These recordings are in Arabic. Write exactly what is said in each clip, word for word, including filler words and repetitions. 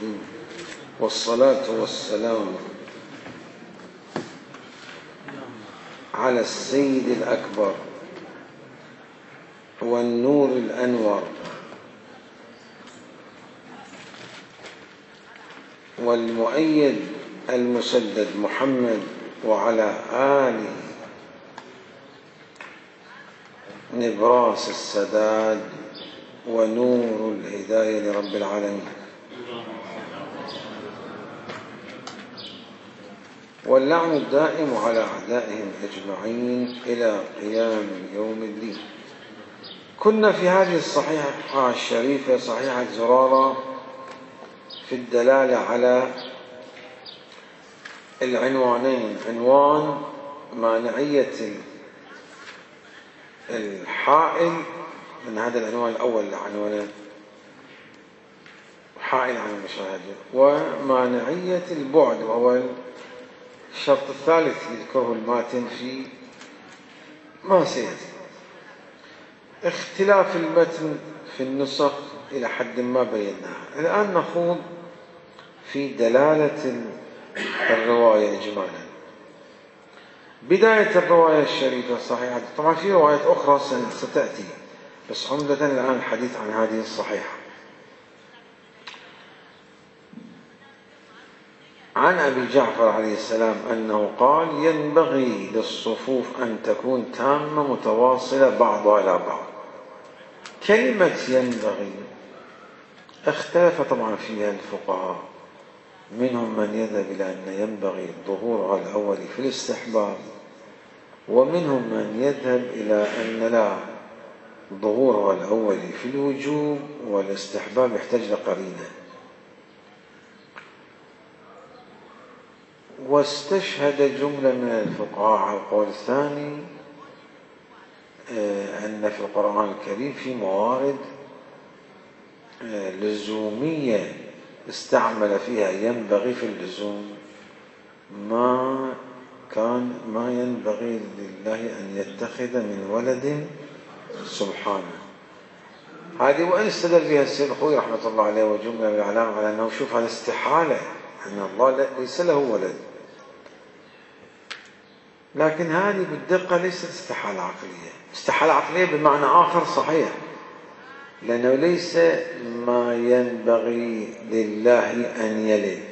الرحيم، والصلاة والسلام على السيد الأكبر والنور الأنور والمؤيد المسدد محمد وعلى آله نبراس السداد ونور الهداية لرب العالمين، واللعن الدائم على أعدائهم أجمعين إلى قيام يوم الدين. كنا في هذه الصحيحة الشريفة صحيحة زرارة في الدلالة على العنوانين، عنوان مانعية الحائل من هذا العنوان الأول لعنوانين حائل عن المشاهدة، ومانعية البعد وهو الشرط الثالث يذكره الماتن في ما سيأتي. اختلاف المتن في النسخ إلى حد ما بيناها. الآن نخوض في دلالة الرواية إجمالا. بداية الرواية الشريفة الصحيحة، طبعا في روايات أخرى ستأتي، بس عمدة الآن الحديث عن هذه الصحيحة. عن أبي جعفر عليه السلام أنه قال: ينبغي للصفوف أن تكون تامة متواصلة بعضها إلى بعض. كلمة ينبغي اختلف طبعا فيها الفقهاء، منهم من يذهب إلى أن ينبغي ظهورها الأول في الاستحباب، ومنهم من يذهب إلى أن لا، ظهورها الأول في الوجوب والاستحباب يحتاج لقرينة. واستشهد جملة من الفقهاء على القول الثاني أن في القرآن الكريم في موارد لزومية استعمل فيها ينبغي في اللزوم، ما كان ما ينبغي لله أن يتخذ من ولد سبحانه. هذه وإن استدل بها السيد الخوي رحمة الله عليه وجملة من العلامة على أنه شوف هذا استحالة، أن الله ليس له ولد، لكن هذه بالدقة ليست استحالة عقلية. استحالة عقلية بمعنى آخر صحيح، لأنه ليس ما ينبغي لله أن يلد.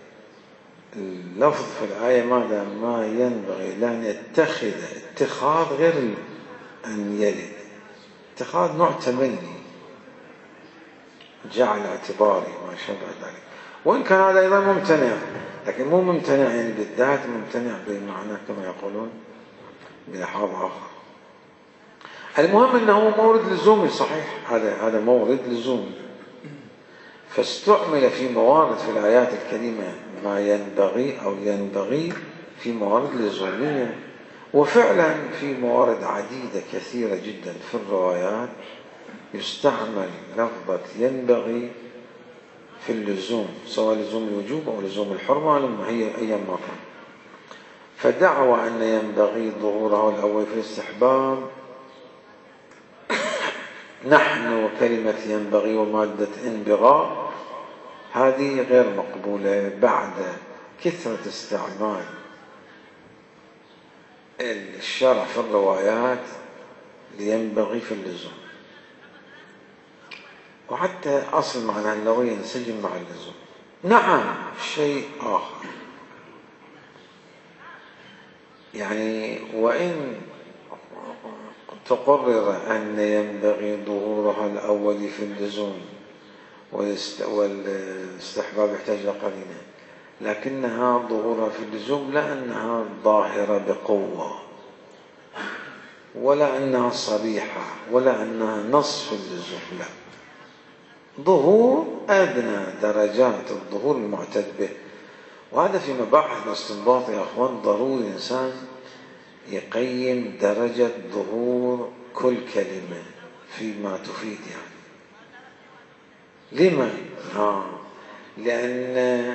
اللفظ في الآية ماذا؟ ما ينبغي لأن يتخذ، اتخاذ غير أن يلد، اتخاذ نوع تمني، جعل اعتباري ما شابه ذلك، وإن كان هذا أيضا ممتنع، لكن مو ممتنع يعني بالذات، ممتنع بمعنى كما يقولون بلحاظ آخر. المهم أنه مورد لزومي صحيح، هذا هذا مورد لزومي، فاستعمل في موارد في الآيات الكريمة ما ينبغي أو ينبغي في موارد لزومية. وفعلا في موارد عديدة كثيرة جدا في الروايات يستعمل لفظة ينبغي في اللزوم، سواء لزوم الوجوب أو لزوم الحرمة، لما هي أي مرة. فدعوى أن ينبغي ظهوره الأول في الاستحباب، نحن وكلمة ينبغي ومادة انبغاء، هذه غير مقبولة بعد كثرة استعمال الشرع في الروايات لينبغي في اللزوم، وحتى أصل معنى اللغوي ينسجم مع اللزوم. نعم شيء آخر، يعني وإن تقرر أن ينبغي ظهورها الأول في اللزوم والاستحباب يحتاج لقرينة، لكنها ظهورها في اللزوم لا أنها ظاهرة بقوة، ولا أنها صريحة، ولا أنها نص في اللزوم، لا، ظهور أدنى درجات الظهور المعتد به. وهذا في مباحث الاستنباط يا أخوان ضروري الإنسان يقيم درجة ظهور كل كلمة فيما تفيد. يعني لما؟ آه. لأن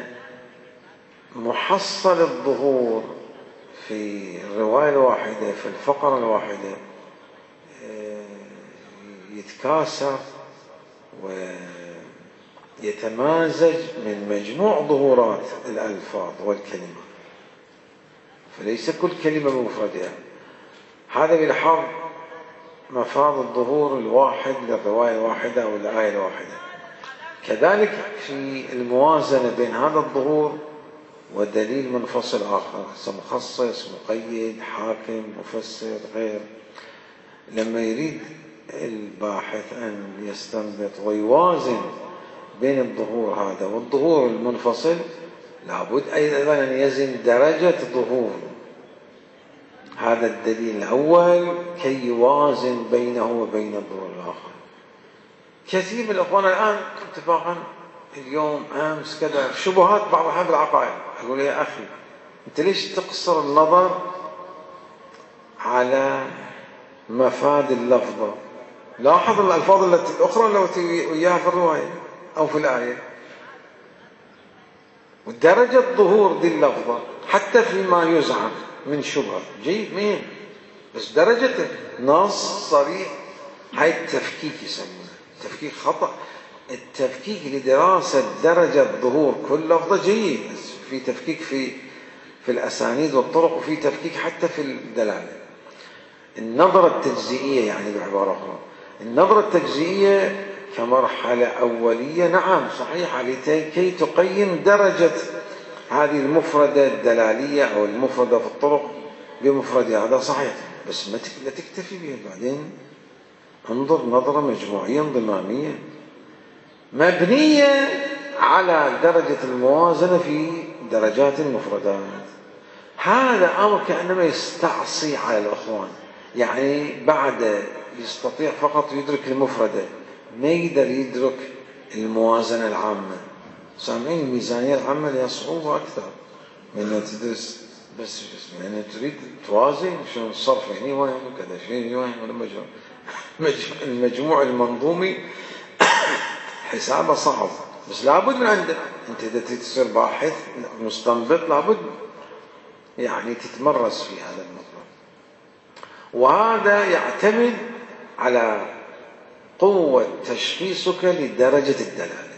محصل الظهور في الرواية الواحدة في الفقرة الواحدة يتكاثر يتمازج من مجموع ظهورات الألفاظ والكلمة، فليس كل كلمة بمفردها. هذا بلحاظ مفاض الظهور الواحد للرواية الواحدة أو الآية الواحدة. كذلك في الموازنة بين هذا الظهور ودليل منفصل آخر، مخصص، مقيد، حاكم، مفسر، غير. لما يريد الباحث أن يستنبط ويوازن بين الظهور هذا والظهور المنفصل، لابد أيضا أن يزن درجة ظهور هذا الدليل الأول كي يوازن بينه وبين الظهور الآخر. كثير من الأخوان الآن اتفاقا اليوم أمس كذا شبهات بعض الأحيان في العقائد، أقول يا أخي أنت ليش تقصر النظر على مفاد اللفظة؟ لاحظ الألفاظ التي الأخرى التي وياها في الرواية أو في الآية، ودرجة ظهور دي اللفظة حتى فيما يزعم من شبهة جيد مين، بس درجته نص صريح. هاي التفكيك يسمونه تفكيك خطأ. التفكيك لدراسة درجة ظهور كل لفظة جيد، بس في تفكيك في في الأسانيد والطرق، وفي تفكيك حتى في الدلالة. النظرة التجزئية يعني بعبارة أخرى، النظرة التجزئية كمرحلة أولية نعم صحيحة لكي تقيم درجة هذه المفردة الدلالية أو المفردة في الطرق بمفردها، هذا صحيح، بس ما تكتفي بها. بعدين انظر نظرة مجموعية انضمامية مبنية على درجة الموازنة في درجات المفردات. هذا أمر كأنما يستعصي على الأخوان، يعني بعد يستطيع فقط يدرك المفردة، ما يقدر يدرك الموازنة العامة. سامعين الميزانية العامة لها صعوبة أكثر من أن تدرس بس بس يعني تريد توازن شلون الصرف يعني وين وكذا شيء وين المجموع المجموع المنظومي حسابه صعب، بس لابد من عندك أنت إذا تريد تصير باحث مستنبط لابد يعني تتمرس في هذا الموضوع. وهذا يعتمد على قوة تشخيصك لدرجة الدلالة.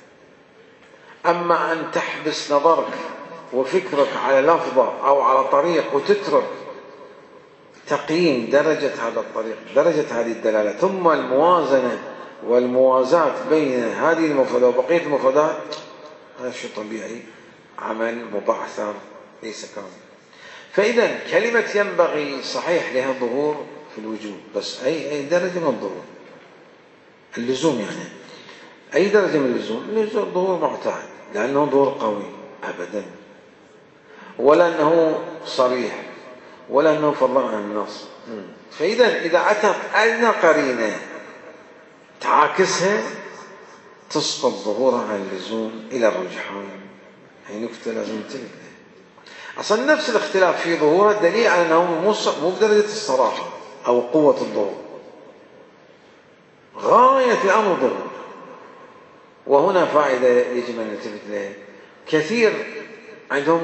أما أن تحبس نظرك وفكرك على لفظة أو على طريق وتترك تقييم درجة هذا الطريق درجة هذه الدلالة ثم الموازنة والموازاة بين هذه المفردات وبقية المفردات، هذا شيء طبيعي، عمل مبعثر ليس كامل. فإذا كلمة ينبغي صحيح لها ظهور في الوجود، بس أي أي درجة من الظهور، اللزوم يعني أي درجة من اللزوم، اللزوم ظهور معتاد لأنه ظهور قوي أبدا، ولا أنه صريح، ولا أنه فضلا عن النص. فإذا إذا أتت أدنى قرينة تعاكسها تسقط ظهورها عن اللزوم إلى الرجحان. هي نكتة لازم ننتبه. أصلا نفس الاختلاف في ظهورها دليل على أنه مو بدرجة الصراحة أو قوة الظهور، غاية الأمر ظهور. وهنا فائدة يجب أن نلتفت لها. كثير عندهم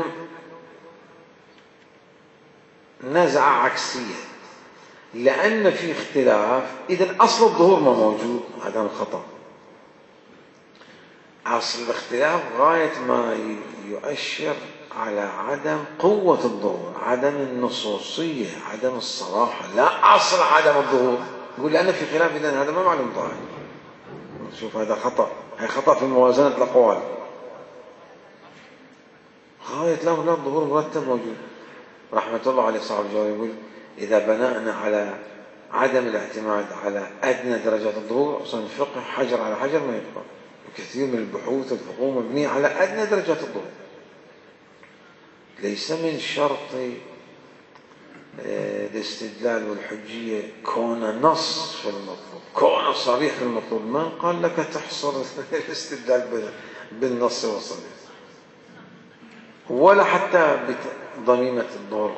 نزعة عكسية، لأن في اختلاف إذن أصل الظهور ما موجود، هذا خطأ. أصل الاختلاف غاية ما يؤشر على عدم قوة الظهور، عدم النصوصية، عدم الصراحة، لا أصل عدم الظهور. يقول لأن في خلاف إذن هذا ما معلوم ظاهر. شوف هذا خطأ، هي خطأ في موازنة الأقوال. غاية له لا الظهور مرتب موجود. رحمة الله عليه صاحب الجواب يقول إذا بناءنا على عدم الاعتماد على أدنى درجات الظهور، أصلا الفقه حجر على حجر ما يقبل. وكثير من البحوث الفقهية مبنية على أدنى درجات الظهور. ليس من شرط الاستدلال والحجية كون نص في المطلوب، كون صريح في المطلوب. ما قال لك تحصر الاستدلال بالنص والصريح، ولا حتى بضميمة الظهور.